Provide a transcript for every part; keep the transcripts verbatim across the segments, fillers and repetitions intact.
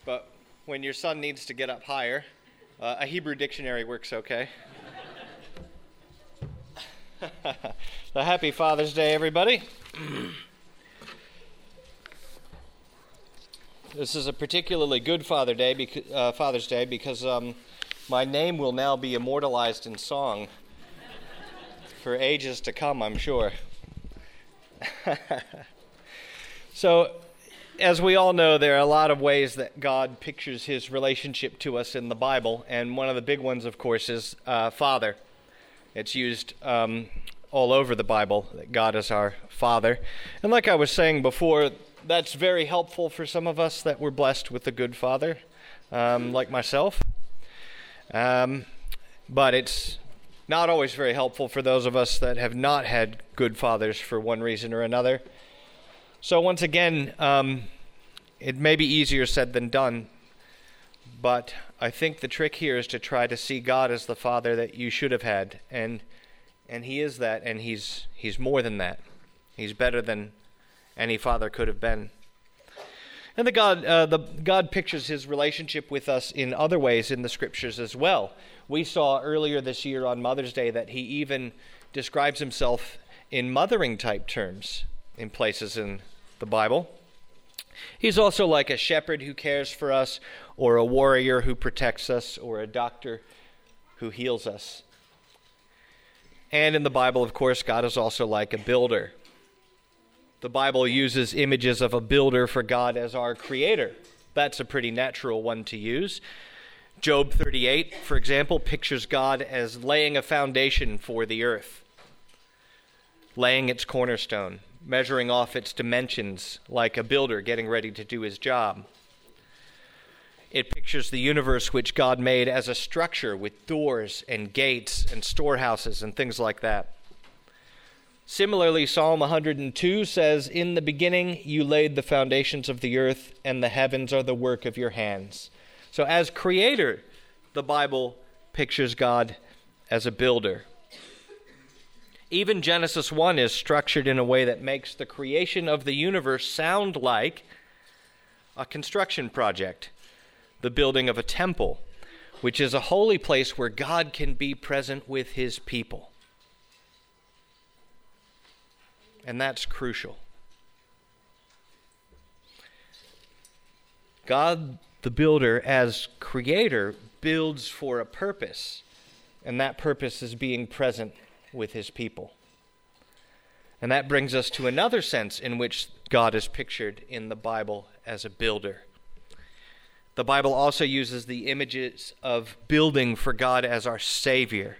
but when your son needs to get up higher, uh, a Hebrew dictionary works okay. So happy Father's Day, everybody. This is a particularly good Father Day, bec- uh, Father's Day because um, my name will now be immortalized in song for ages to come, I'm sure. So, as we all know, there are a lot of ways that God pictures his relationship to us in the Bible, and one of the big ones, of course, is uh, Father. It's used um, all over the Bible, that God is our Father. And like I was saying before, that's very helpful for some of us that we're blessed with a good father, um, like myself. Um, but it's not always very helpful for those of us that have not had good fathers for one reason or another. So once again, um, it may be easier said than done, but I think the trick here is to try to see God as the father that you should have had, and and he is that, and he's he's more than that. He's better than any father could have been. And the God, uh, the God pictures his relationship with us in other ways in the scriptures as well. We saw earlier this year on Mother's Day that he even describes himself in mothering type terms in places in the Bible. He's also like a shepherd who cares for us, or a warrior who protects us, or a doctor who heals us. And in the Bible, of course, God is also like a builder. The Bible uses images of a builder for God as our creator. That's a pretty natural one to use. Job thirty-eight, for example, pictures God as laying a foundation for the earth, laying its cornerstone, measuring off its dimensions like a builder getting ready to do his job. It pictures the universe which God made as a structure with doors and gates and storehouses and things like that. Similarly, Psalm one hundred two says, "In the beginning you laid the foundations of the earth, and the heavens are the work of your hands." So as creator, the Bible pictures God as a builder. Even Genesis one is structured in a way that makes the creation of the universe sound like a construction project, the building of a temple, which is a holy place where God can be present with his people. And that's crucial. God, the builder, as creator, builds for a purpose, and that purpose is being present with his people. And that brings us to another sense in which God is pictured in the Bible as a builder. The Bible also uses the images of building for God as our Savior.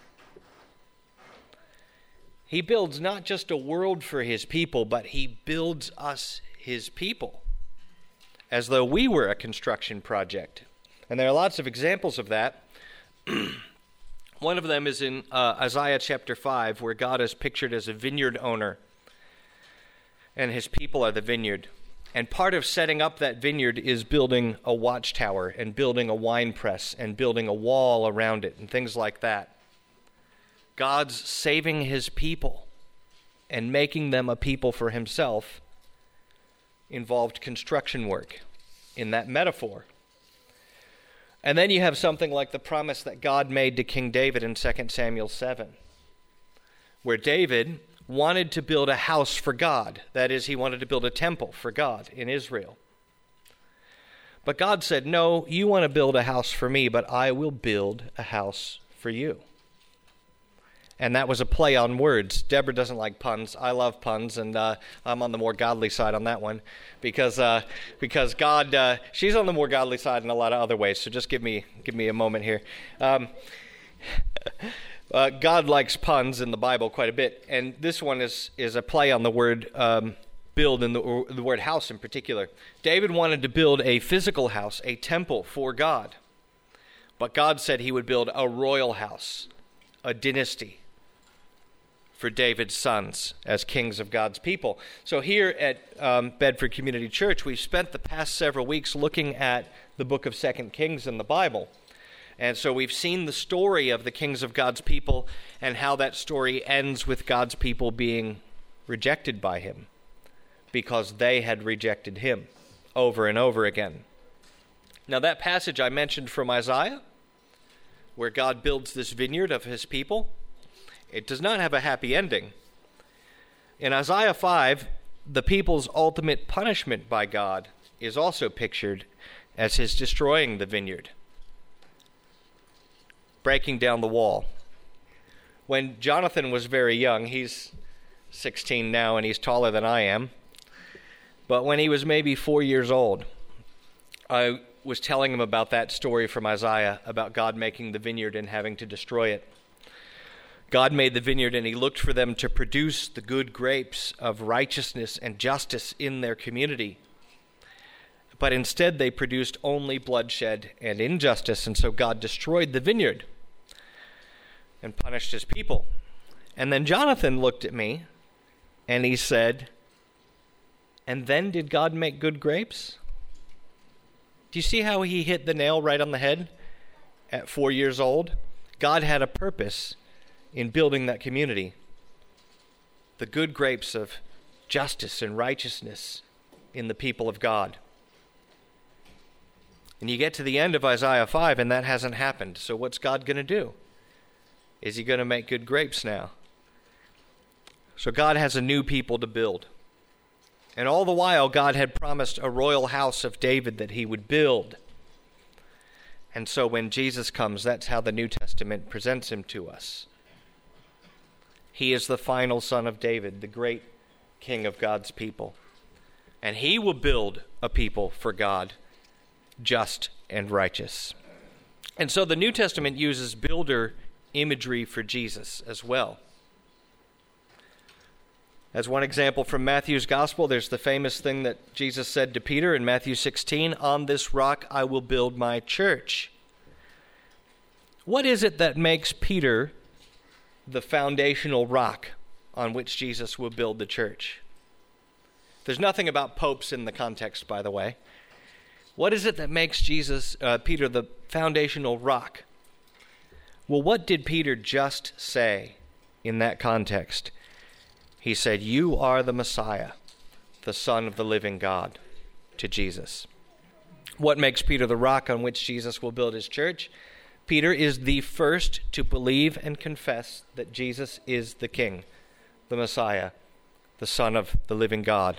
He builds not just a world for his people, but he builds us, his people, as though we were a construction project. And there are lots of examples of that. One of them is in uh, Isaiah chapter five, where God is pictured as a vineyard owner, and his people are the vineyard. And part of setting up that vineyard is building a watchtower and building a wine press and building a wall around it and things like that. God's saving his people and making them a people for himself involved construction work in that metaphor. And then you have something like the promise that God made to King David in Second Samuel seven, where David wanted to build a house for God. That is, he wanted to build a temple for God in Israel. But God said, "No, you want to build a house for me, but I will build a house for you." And that was a play on words. Deborah doesn't like puns. I love puns, and uh, I'm on the more godly side on that one, because uh, because God, uh, she's on the more godly side in a lot of other ways. So just give me give me a moment here. Um, uh, God likes puns in the Bible quite a bit, and this one is is a play on the word um, build, and the, the word house in particular. David wanted to build a physical house, a temple for God, but God said he would build a royal house, a dynasty for David's sons as kings of God's people. So here at um, Bedford Community Church, we've spent the past several weeks looking at the book of Second Kings in the Bible. And so we've seen the story of the kings of God's people and how that story ends with God's people being rejected by him because they had rejected him over and over again. Now that passage I mentioned from Isaiah, where God builds this vineyard of his people, it does not have a happy ending. In Isaiah five, the people's ultimate punishment by God is also pictured as his destroying the vineyard, breaking down the wall. When Jonathan was very young, he's sixteen now and he's taller than I am, but when he was maybe four years old, I was telling him about that story from Isaiah about God making the vineyard and having to destroy it. God made the vineyard and he looked for them to produce the good grapes of righteousness and justice in their community. But instead they produced only bloodshed and injustice, and so God destroyed the vineyard and punished his people. And then Jonathan looked at me and he said, "And then did God make good grapes?" Do you see how he hit the nail right on the head at four years old? God had a purpose in building that community. The good grapes of justice and righteousness in the people of God. And you get to the end of Isaiah five and that hasn't happened. So what's God going to do? Is he going to make good grapes now? So God has a new people to build. And all the while, God had promised a royal house of David that he would build. And so when Jesus comes, that's how the New Testament presents him to us. He is the final son of David, the great king of God's people. And he will build a people for God, just and righteous. And so the New Testament uses builder imagery for Jesus as well. As one example from Matthew's gospel, there's the famous thing that Jesus said to Peter in Matthew sixteen, "On this rock I will build my church." What is it that makes Peter the foundational rock on which Jesus will build the church? There's nothing about popes in the context, by the way. What is it that makes Jesus, uh, Peter, the foundational rock? Well, what did Peter just say in that context? He said, "You are the Messiah, the Son of the living God," to Jesus. What makes Peter the rock on which Jesus will build his church? Peter is the first to believe and confess that Jesus is the King, the Messiah, the Son of the living God.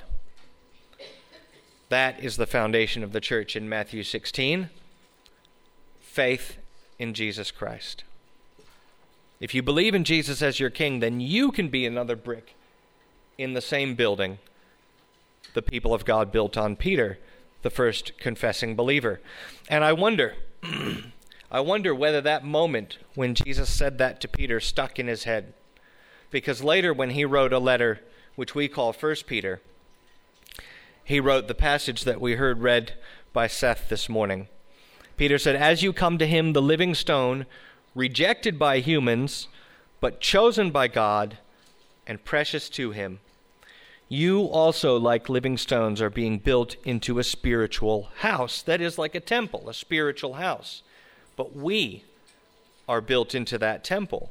That is the foundation of the church in Matthew sixteen. Faith in Jesus Christ. If you believe in Jesus as your King, then you can be another brick in the same building the people of God built on Peter, the first confessing believer. And I wonder, I wonder whether that moment when Jesus said that to Peter stuck in his head. Because later when he wrote a letter, which we call First Peter, he wrote the passage that we heard read by Seth this morning. Peter said, "As you come to him, the living stone, rejected by humans, but chosen by God and precious to him, you also, like living stones, are being built into a spiritual house." That is like a temple, a spiritual house. But we are built into that temple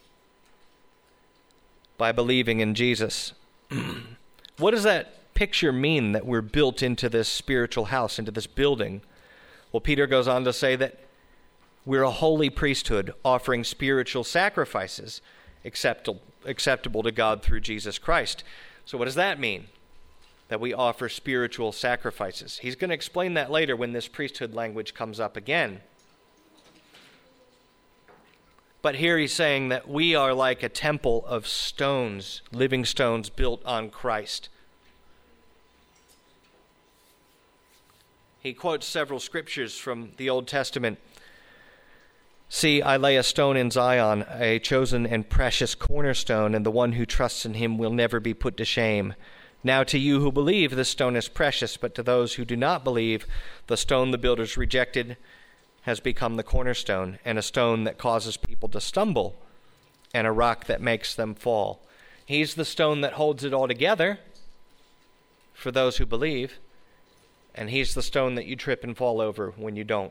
by believing in Jesus. What does that picture mean, that we're built into this spiritual house, into this building? Well, Peter goes on to say that we're a holy priesthood offering spiritual sacrifices acceptable, acceptable to God through Jesus Christ. So what does that mean, that we offer spiritual sacrifices? He's going to explain that later when this priesthood language comes up again. But here he's saying that we are like a temple of stones, living stones built on Christ. He quotes several scriptures from the Old Testament. "See, I lay a stone in Zion, a chosen and precious cornerstone, and the one who trusts in him will never be put to shame. Now to you who believe, this stone is precious, but to those who do not believe, the stone the builders rejected has become the cornerstone, and a stone that causes people to stumble, and a rock that makes them fall." He's the stone that holds it all together for those who believe, and he's the stone that you trip and fall over when you don't.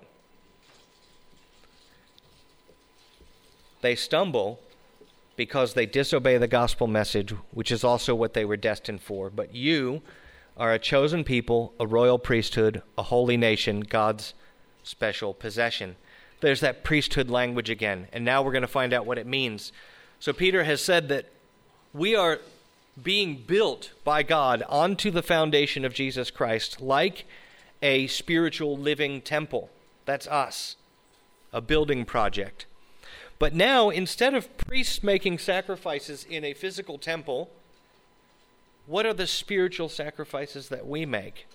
They stumble because they disobey the gospel message, which is also what they were destined for. But you are a chosen people, a royal priesthood, a holy nation, God's special possession. There's that priesthood language again, and now we're going to find out what it means. So Peter has said that we are being built by God onto the foundation of Jesus Christ like a spiritual living temple. That's us, a building project. But now, instead of priests making sacrifices in a physical temple, what are the spiritual sacrifices that we make?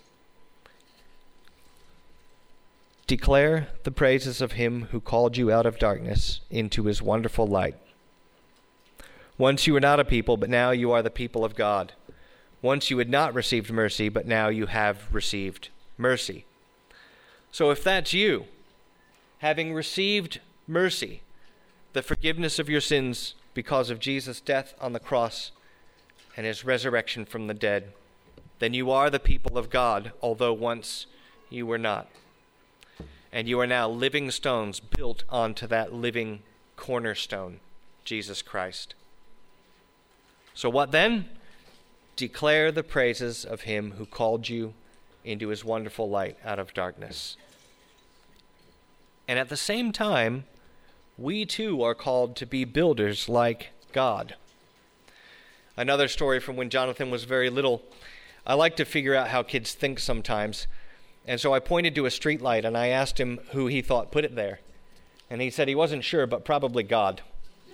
Declare the praises of him who called you out of darkness into his wonderful light. Once you were not a people, but now you are the people of God. Once you had not received mercy, but now you have received mercy. So if that's you, having received mercy, the forgiveness of your sins because of Jesus' death on the cross and his resurrection from the dead, then you are the people of God, although once you were not. And you are now living stones built onto that living cornerstone, Jesus Christ. So what then? Declare the praises of him who called you into his wonderful light out of darkness. And at the same time, we too are called to be builders like God. Another story from when Jonathan was very little. I like to figure out how kids think sometimes. And so I pointed to a street light and I asked him who he thought put it there. And he said he wasn't sure, but probably God.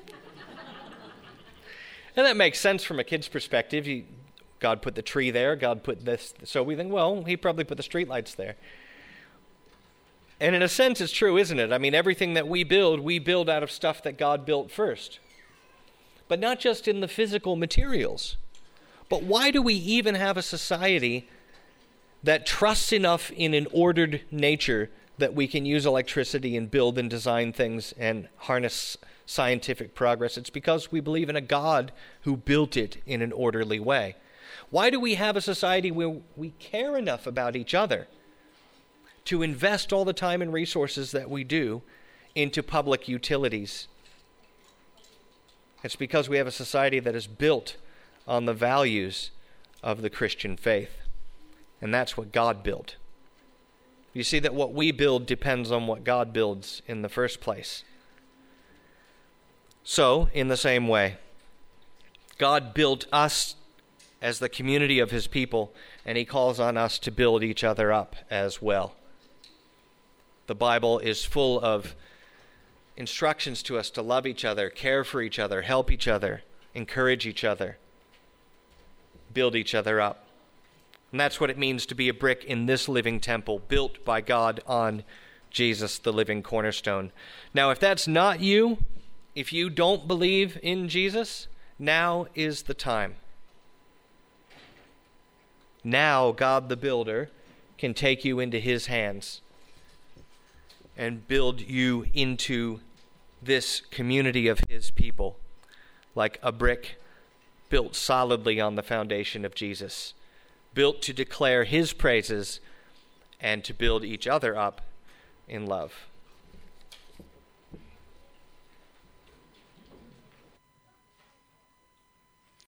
And that makes sense from a kid's perspective. He, God put the tree there, God put this. So we think, well, he probably put the street lights there. And in a sense, it's true, isn't it? I mean, everything that we build, we build out of stuff that God built first. But not just in the physical materials. But why do we even have a society that trusts enough in an ordered nature that we can use electricity and build and design things and harness scientific progress? It's because we believe in a God who built it in an orderly way. Why do we have a society where we care enough about each other to invest all the time and resources that we do into public utilities? It's because we have a society that is built on the values of the Christian faith. And that's what God built. You see that what we build depends on what God builds in the first place. So, in the same way, God built us as the community of his people, and he calls on us to build each other up as well. The Bible is full of instructions to us to love each other, care for each other, help each other, encourage each other, build each other up. And that's what it means to be a brick in this living temple, built by God on Jesus, the living cornerstone. Now, if that's not you, if you don't believe in Jesus, now is the time. Now God the builder can take you into his hands and build you into this community of his people like a brick built solidly on the foundation of Jesus, built to declare his praises and to build each other up in love.